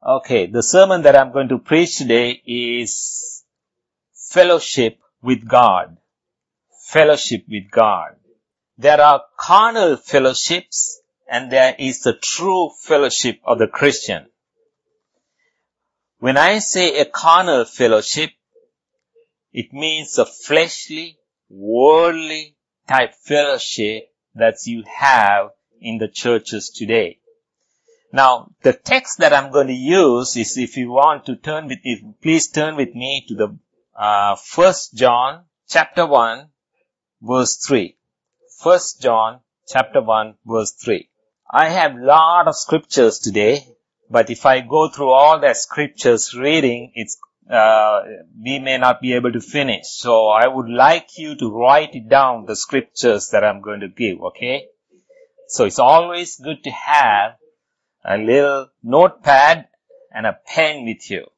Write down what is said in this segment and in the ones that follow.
Okay, the sermon that I'm going to preach today is fellowship with God. Fellowship with God. There are carnal fellowships and there is the true fellowship of the Christian. When I say a carnal fellowship, it means a fleshly, worldly type fellowship that you have in the churches today. Now, the text that I'm going to use is, if you want to please turn with me to the 1 John chapter 1 verse 3. 1 John chapter 1 verse 3. I have a lot of scriptures today, but if I go through all the scriptures reading, we may not be able to finish. So I would like you to write it down, the scriptures that I'm going to give, okay? So it's always good to have a little notepad and a pen with you.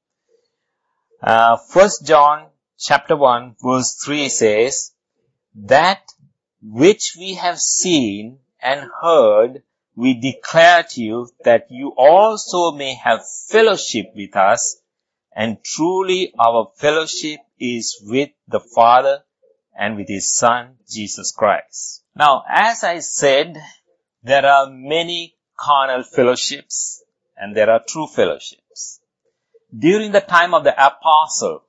1 John chapter 1 verse 3 says, "That which we have seen and heard, we declare to you, that you also may have fellowship with us, and truly our fellowship is with the Father and with His Son, Jesus Christ." Now, as I said, there are many carnal fellowships and there are true fellowships. During the time of the apostle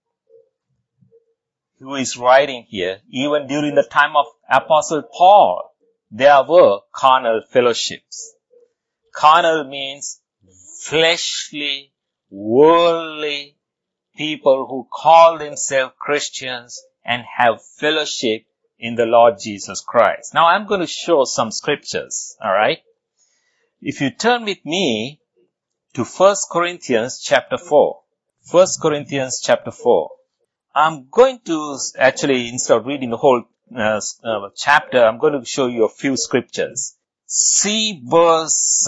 who is writing here, even during the time of Apostle Paul, there were carnal fellowships. Carnal means fleshly, worldly people who call themselves Christians and have fellowship in the Lord Jesus Christ. Now I'm going to show some scriptures, alright? If you turn with me to 1 Corinthians chapter 4. 1 Corinthians chapter 4. I'm going to actually, instead of reading the whole chapter, I'm going to show you a few scriptures. See verse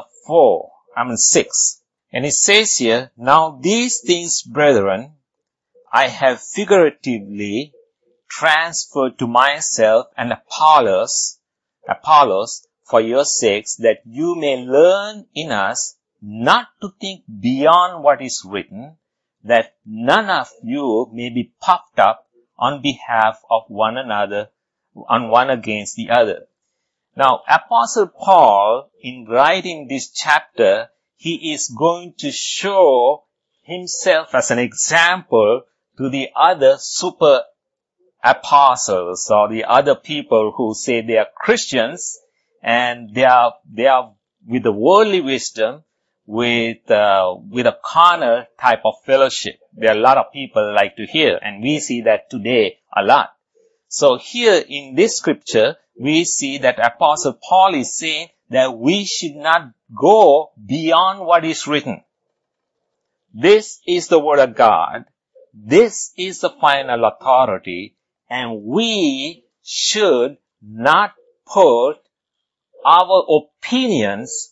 6. And it says here, "Now these things, brethren, I have figuratively transferred to myself and Apollos for your sakes, that you may learn in us not to think beyond what is written, that none of you may be puffed up on behalf of one another, on one against the other." Now, Apostle Paul, in writing this chapter, he is going to show himself as an example to the other super apostles or the other people who say they are Christians, and they are with the worldly wisdom, with a carnal type of fellowship. There are a lot of people like to hear, and we see that today a lot. So here in this scripture, we see that Apostle Paul is saying that we should not go beyond what is written. This is the Word of God. This is the final authority, and we should not put our opinions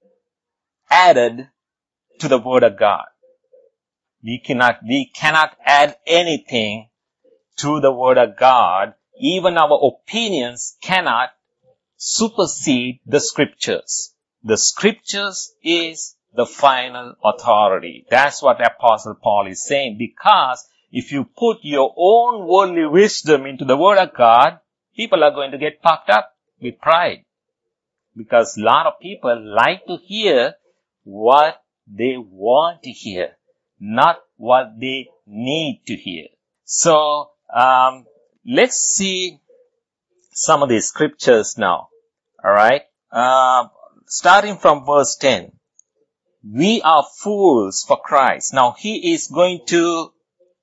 added to the Word of God. We cannot add anything to the Word of God. Even our opinions cannot supersede the Scriptures. The Scriptures is the final authority. That's what Apostle Paul is saying, because if you put your own worldly wisdom into the Word of God, people are going to get puffed up with pride. Because a lot of people like to hear what they want to hear, not what they need to hear. So, let's see some of these scriptures now. Alright? Starting from verse 10. "We are fools for Christ." Now, he is going to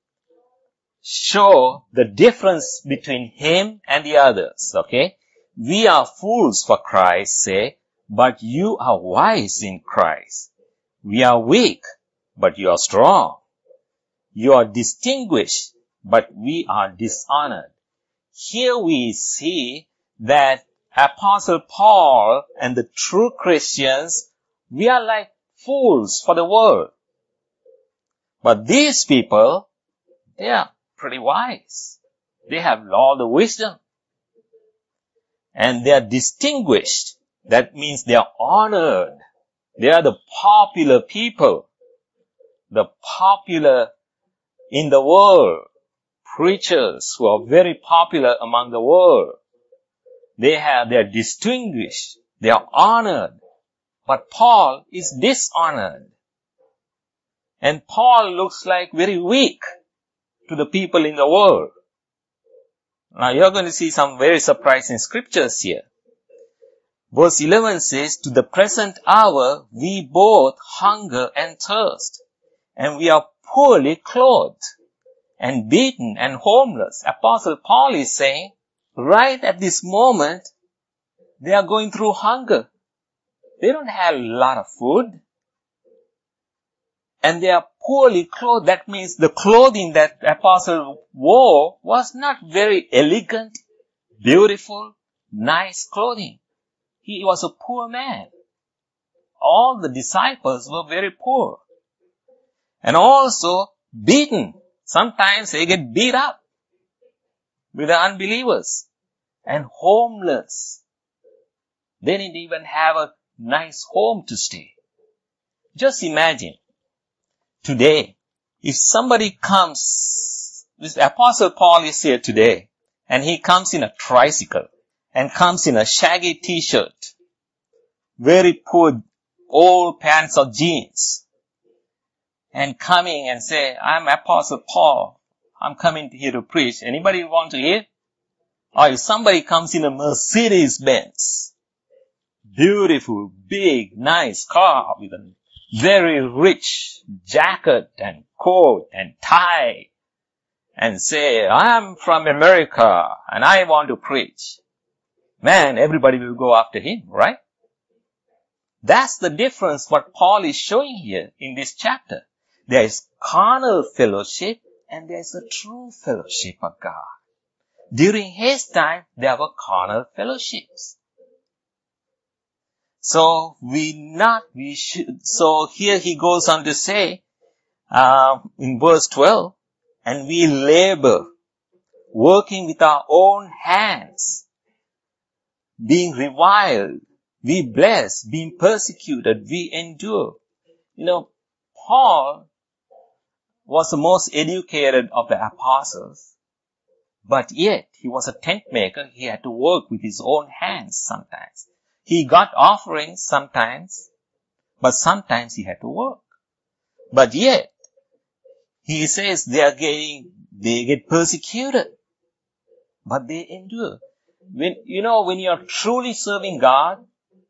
show the difference between him and the others, okay? "We are fools for Christ, say, but you are wise in Christ. We are weak, but you are strong. You are distinguished, but we are dishonored." Here we see that Apostle Paul and the true Christians, we are like fools for the world. But these people, they are pretty wise. They have all the wisdom. And they are distinguished. That means they are honored. They are the popular people, the popular in the world, preachers who are very popular among the world. They are distinguished, they are honored, but Paul is dishonored. And Paul looks like very weak to the people in the world. Now you're going to see some very surprising scriptures here. Verse 11 says, to the present hour we both hunger and thirst, and we are poorly clothed, and beaten and homeless. Apostle Paul is saying, right at this moment, they are going through hunger. They don't have a lot of food. And they are poorly clothed. That means the clothing that apostle wore was not very elegant, beautiful, nice clothing. He was a poor man. All the disciples were very poor. And also beaten. Sometimes they get beat up with the unbelievers. And homeless. They didn't even have a nice home to stay. Just imagine. Today, if somebody comes, this Apostle Paul is here today, and he comes in a tricycle, and comes in a shaggy t-shirt, very poor old pants or jeans, and coming and say, I'm Apostle Paul, I'm coming here to preach. Anybody want to hear? Or if somebody comes in a Mercedes-Benz, beautiful, big, nice car with a very rich jacket and coat and tie, and say, I'm from America and I want to preach. Man, everybody will go after him, right? That's the difference what Paul is showing here in this chapter. There is carnal fellowship and there is a true fellowship of God. During his time, there were carnal fellowships. So so here he goes on to say, in verse 12, and we labor, working with our own hands, being reviled, we bless, being persecuted, we endure. Paul was the most educated of the apostles, but yet he was a tent maker. He had to work with his own hands sometimes. He got offerings sometimes, but sometimes he had to work. But yet, he says they get persecuted, but they endure. When you're truly serving God,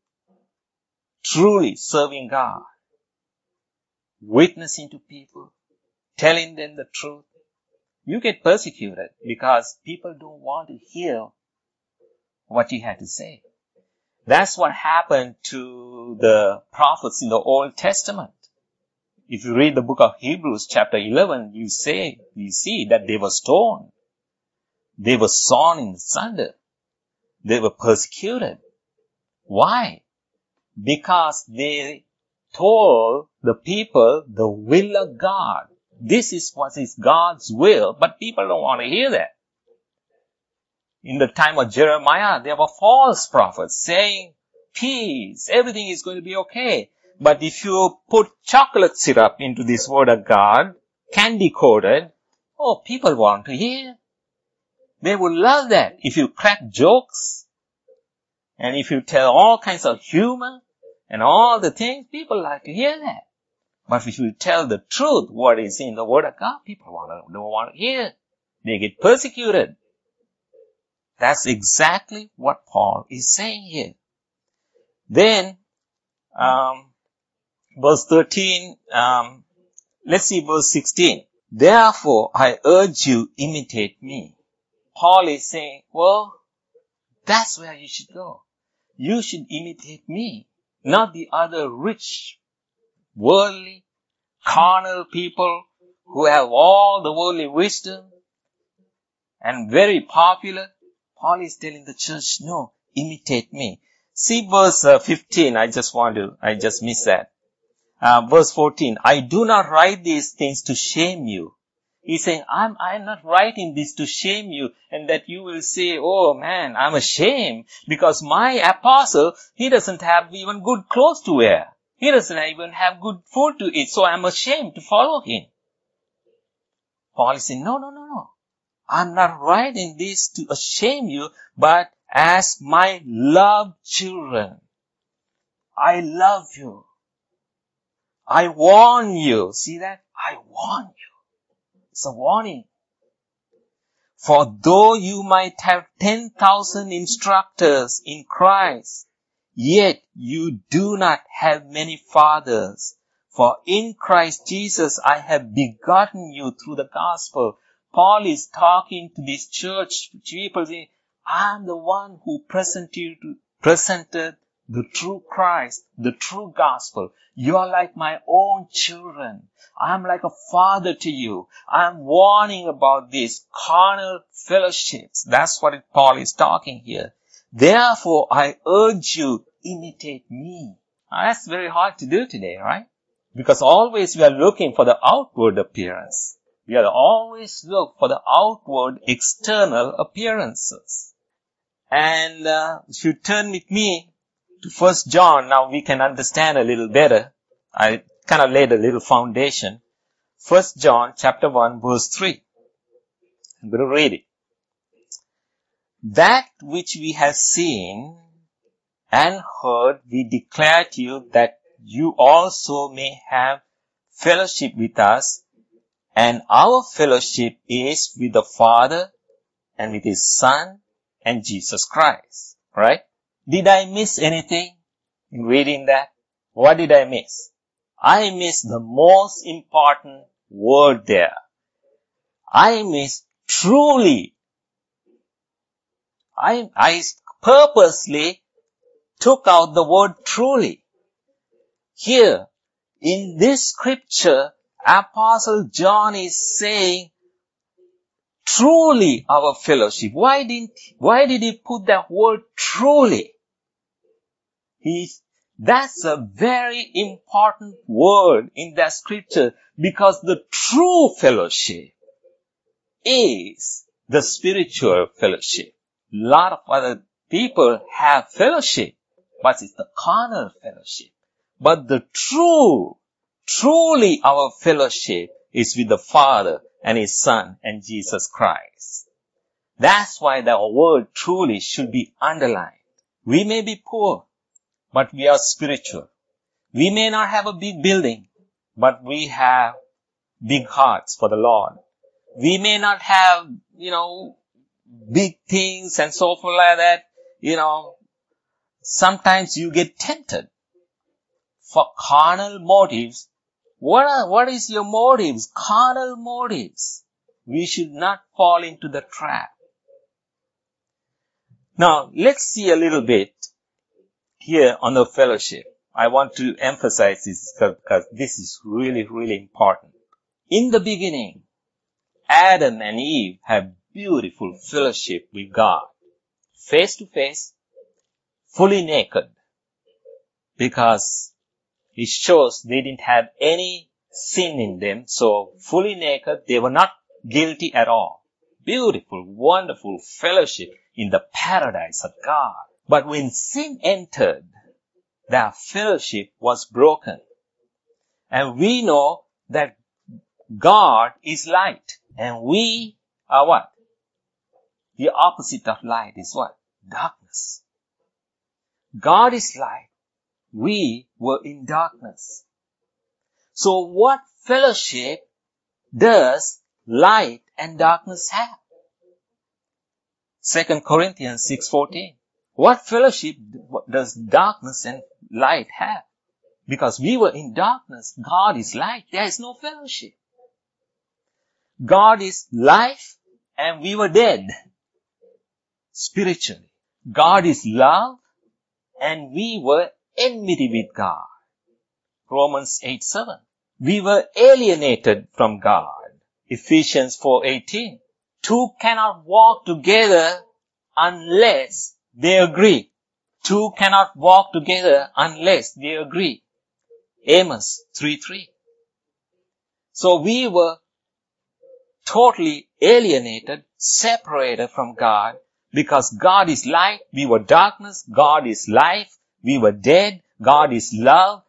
witnessing to people, telling them the truth, you get persecuted because people don't want to hear what you had to say. That's what happened to the prophets in the Old Testament. If you read the book of Hebrews chapter 11, you see that they were stoned. They were sawn in sunder. They were persecuted. Why? Because they told the people the will of God. This is what is God's will, but people don't want to hear that. In the time of Jeremiah, there were false prophets saying, peace, everything is going to be okay. But if you put chocolate syrup into this word of God, candy coated, people want to hear. They would love that. If you crack jokes, and if you tell all kinds of humor, and all the things, people like to hear that. But if you tell the truth, what is in the word of God, people don't want to hear. They get persecuted. That's exactly what Paul is saying here. Then, verse 13, let's see verse 16. Therefore, I urge you, imitate me. Paul is saying, that's where you should go. You should imitate me, not the other rich, worldly, carnal people who have all the worldly wisdom and very popular. Paul is telling the church, no, imitate me. See verse 15, I just missed that. Verse 14, I do not write these things to shame you. He's saying, I'm not writing this to shame you, and that you will say, oh man, I'm ashamed because my apostle, he doesn't have even good clothes to wear. He doesn't even have good food to eat, so I'm ashamed to follow him. Paul is saying, no. I'm not writing this to shame you, but as my loved children. I love you. I warn you. See that? I warn you. It's a warning. For though you might have 10,000 instructors in Christ, yet you do not have many fathers. For in Christ Jesus I have begotten you through the gospel. Paul is talking to this church people saying, I'm the one who presented the true Christ, the true gospel. You are like my own children. I'm like a father to you. I'm warning about these carnal fellowships. That's what Paul is talking here. Therefore, I urge you, imitate me. Now, that's very hard to do today, right? Because always we are looking for the outward appearance. We are always look for the outward external appearances. And if you turn with me to 1 John, now we can understand a little better. I kind of laid a little foundation. 1 John chapter 1 verse 3. I'm going to read it. That which we have seen and heard, we declare to you that you also may have fellowship with us. And our fellowship is with the Father and with His Son and Jesus Christ. Right? Did I miss anything in reading that? What did I miss? I missed the most important word there. I missed truly. I purposely took out the word truly. Here, in this scripture, Apostle John is saying, truly our fellowship. Why did he put that word truly? That's a very important word in that scripture, because the true fellowship is the spiritual fellowship. A lot of other people have fellowship, but it's the carnal fellowship. But the truly our fellowship is with the Father and His Son and Jesus Christ. That's why the word truly should be underlined. We may be poor, but we are spiritual. We may not have a big building, but we have big hearts for the Lord. We may not have, big things and so forth like that. Sometimes you get tempted for carnal motives. What is your motives? Carnal motives. We should not fall into the trap. Now, let's see a little bit here on the fellowship. I want to emphasize this because this is really, really important. In the beginning, Adam and Eve had beautiful fellowship with God. Face to face, fully naked. Because it shows they didn't have any sin in them. So fully naked, they were not guilty at all. Beautiful, wonderful fellowship in the paradise of God. But when sin entered, their fellowship was broken. And we know that God is light. And we are what? The opposite of light is what? Darkness. God is light. We were in darkness. So what fellowship does light and darkness have? 2 Corinthians 6:14. What fellowship does darkness and light have? Because we were in darkness. God is light. There is no fellowship. God is life and we were dead. Spiritually. God is love and we were enmity with God. Romans 8:7. We were alienated from God. Ephesians 4:18. Two cannot walk together unless they agree. Two cannot walk together unless they agree. Amos 3:3. So we were totally alienated, separated from God, because God is light, we were darkness, God is life, we were dead, God is love,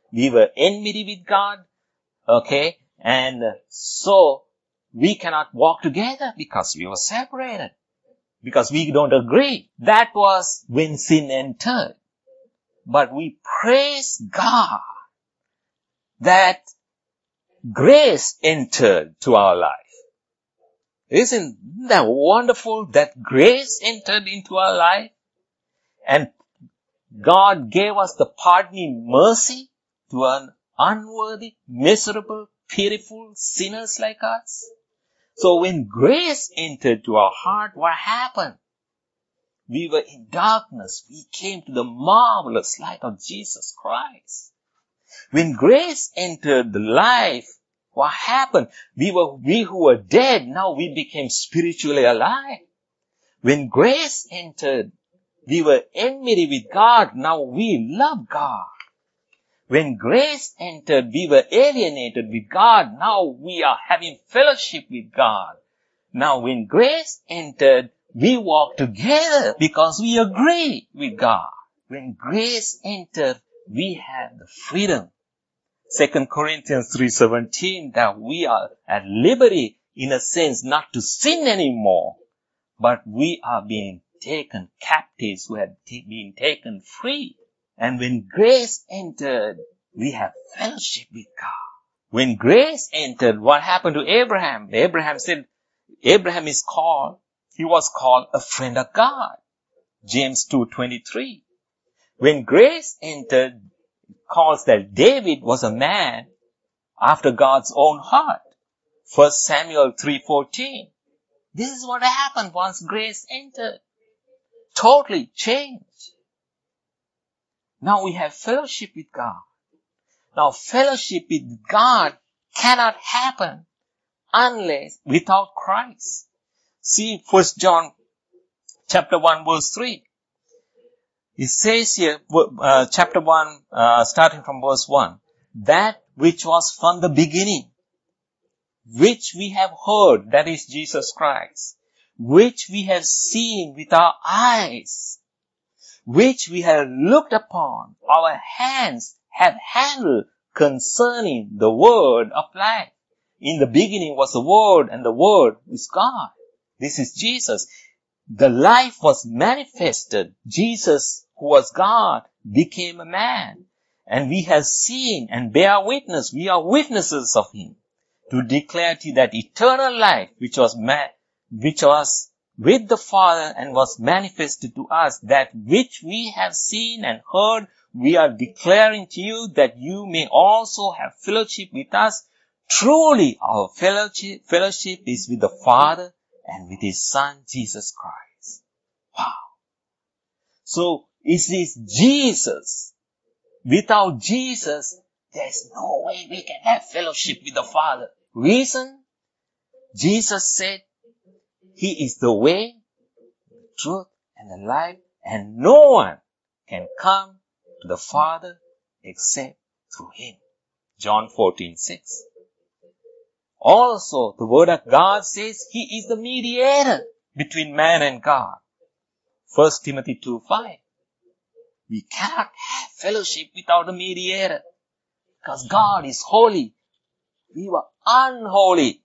We were enmity with God. Okay. And so we cannot walk together because we were separated. Because we don't agree. That was when sin entered. But we praise God that grace entered to our life. Isn't that wonderful that grace entered into our life? And God gave us the pardoning mercy to an unworthy, miserable, pitiful sinners like us. So when grace entered to our heart, what happened? We were in darkness. We came to the marvelous light of Jesus Christ. When grace entered the life, what happened? We who were dead, now we became spiritually alive. When grace entered, we were enmity with God, now we love God. When grace entered, we were alienated with God, now we are having fellowship with God. Now when grace entered, we walk together because we agree with God. When grace entered, we have the freedom. 2 Corinthians 3:17, that we are at liberty in a sense not to sin anymore, but we are being taken captives, who have been taken free. And when grace entered, we have fellowship with God. When grace entered, what happened to Abraham? Abraham he was called a friend of God. James 2:23. When grace entered, calls that David was a man after God's own heart. 1 Samuel 3:14. This is what happened once grace entered. Totally changed. Now we have fellowship with God. Now fellowship with God cannot happen unless without Christ. See 1 John chapter 1 verse 3. It says here, chapter 1, starting from verse 1, that which was from the beginning, which we have heard, that is Jesus Christ, which we have seen with our eyes, which we have looked upon, our hands have handled concerning the word of life. In the beginning was the Word, and the Word is God. This is Jesus. The life was manifested. Jesus, who was God, became a man. And we have seen and bear witness. We are witnesses of Him to declare to you that eternal life, which was with the Father and was manifested to us, that which we have seen and heard, we are declaring to you that you may also have fellowship with us. Truly, our fellowship is with the Father and with His Son, Jesus Christ. Wow. So, it is Jesus. Without Jesus, there's no way we can have fellowship with the Father. Reason? Jesus said, He is the way, the truth, and the life, and no one can come to the Father except through Him. John 14:6. Also, the Word of God says He is the mediator between man and God. 1 Timothy 2:5. We cannot have fellowship without a mediator because God is holy. We were unholy.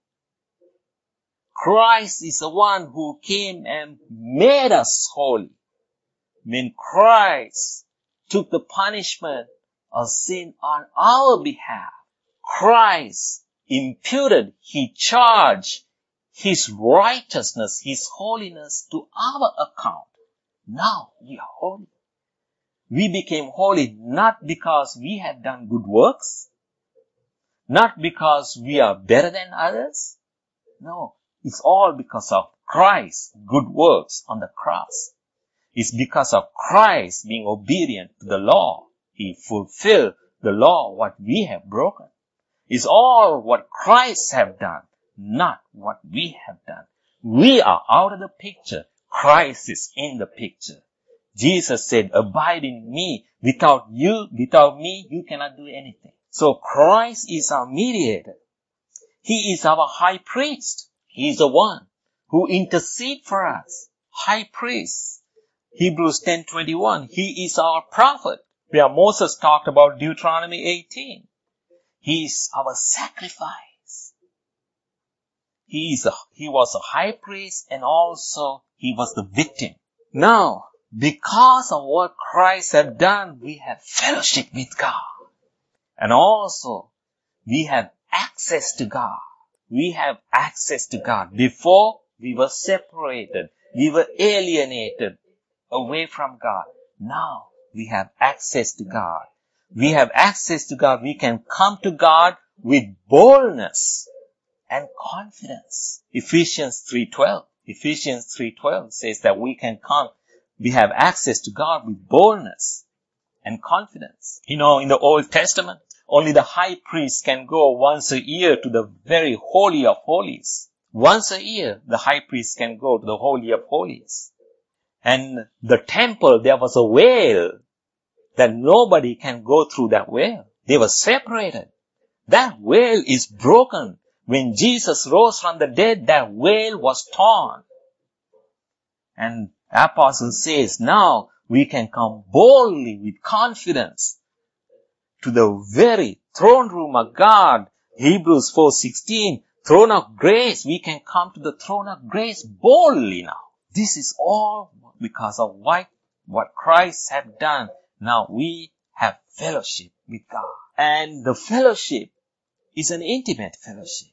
Christ is the one who came and made us holy. When Christ took the punishment of sin on our behalf, Christ imputed, He charged His righteousness, His holiness to our account. Now we are holy. We became holy not because we have done good works, not because we are better than others. No, it's all because of Christ's good works on the cross. It's because of Christ being obedient to the law. He fulfilled the law, what we have broken. It's all what Christ have done, not what we have done. We are out of the picture. Christ is in the picture. Jesus said, abide in me. Without me, you cannot do anything. So Christ is our mediator. He is our high priest. He is the one who intercedes for us. High priest. Hebrews 10:21. He is our prophet where Moses talked about Deuteronomy 18. He is our sacrifice. He was a high priest and also he was the victim. Now, because of what Christ had done, we have fellowship with God. And also, we have access to God. We have access to God. Before, we were separated. We were alienated away from God. Now, we have access to God. We have access to God. We can come to God with boldness and confidence. Ephesians 3:12 says that we can come. We have access to God with boldness and confidence. In the Old Testament, only the high priest can go once a year to the very Holy of Holies. Once a year, the high priest can go to the Holy of Holies. And the temple, there was a veil that nobody can go through that veil. They were separated. That veil is broken. When Jesus rose from the dead, that veil was torn. And the apostle says, now we can come boldly with confidence to the very throne room of God. Hebrews 4:16, throne of grace. We can come to the throne of grace boldly now. This is all because of what Christ had done. Now we have fellowship with God. And the fellowship is an intimate fellowship.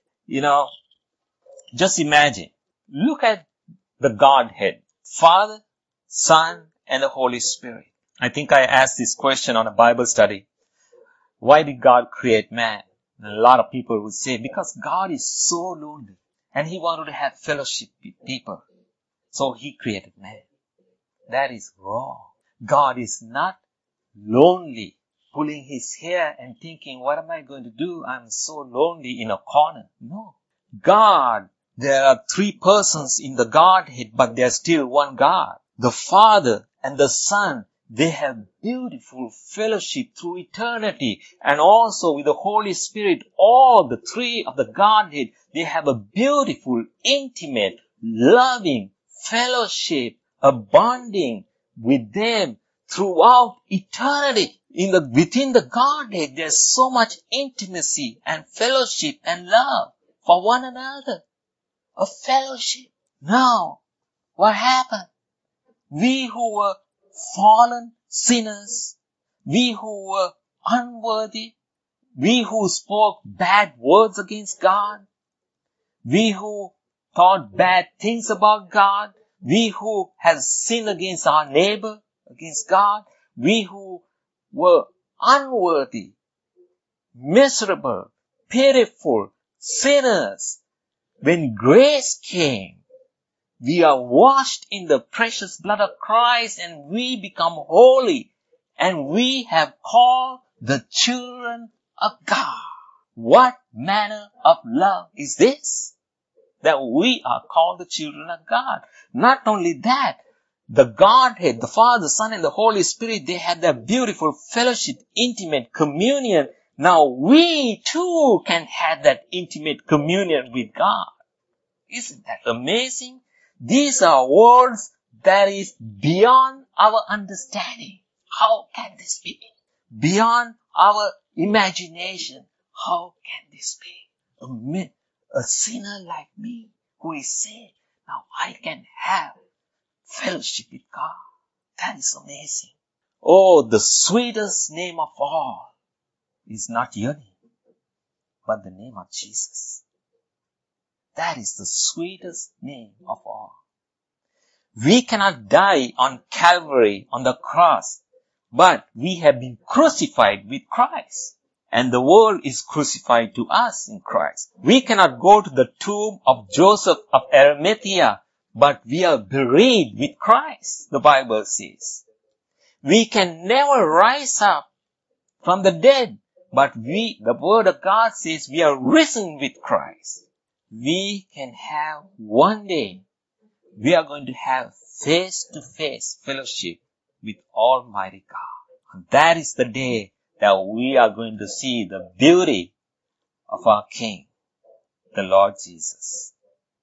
Just imagine. Look at the Godhead. Father, Son, and the Holy Spirit. I think I asked this question on a Bible study. Why did God create man? And a lot of people would say, because God is so lonely and he wanted to have fellowship with people. So he created man. That is wrong. God is not lonely, pulling his hair and thinking, what am I going to do? I'm so lonely in a corner. No. God, there are three persons in the Godhead, but there's still one God. The Father and the Son, they have beautiful fellowship through eternity. And also with the Holy Spirit, all the three of the Godhead, they have a beautiful, intimate, loving fellowship, bonding with them throughout eternity. Within the Godhead, there's so much intimacy and fellowship and love for one another. A fellowship. Now, what happened? We who were fallen sinners, we who were unworthy, we who spoke bad words against God, we who thought bad things about God, we who had sinned against our neighbor, against God, we who were unworthy, miserable, pitiful, sinners. When grace came, we are washed in the precious blood of Christ and we become holy and we have called the children of God. What manner of love is this? That we are called the children of God. Not only that, the Godhead, the Father, Son, and the Holy Spirit, they had that beautiful fellowship, intimate communion. Now we too can have that intimate communion with God. Isn't that amazing? These are words that is beyond our understanding. How can this be? Beyond our imagination. How can this be? A sinner like me who is saved. Now I can have fellowship with God. That is amazing. Oh, the sweetest name of all is not your name, but the name of Jesus. That is the sweetest name of all. We cannot die on Calvary, on the cross, but we have been crucified with Christ. And the world is crucified to us in Christ. We cannot go to the tomb of Joseph of Arimathea, but we are buried with Christ, the Bible says. We can never rise up from the dead, but the Word of God says we are risen with Christ. We can have one day, we are going to have face-to-face fellowship with Almighty God. And that is the day that we are going to see the beauty of our King, the Lord Jesus.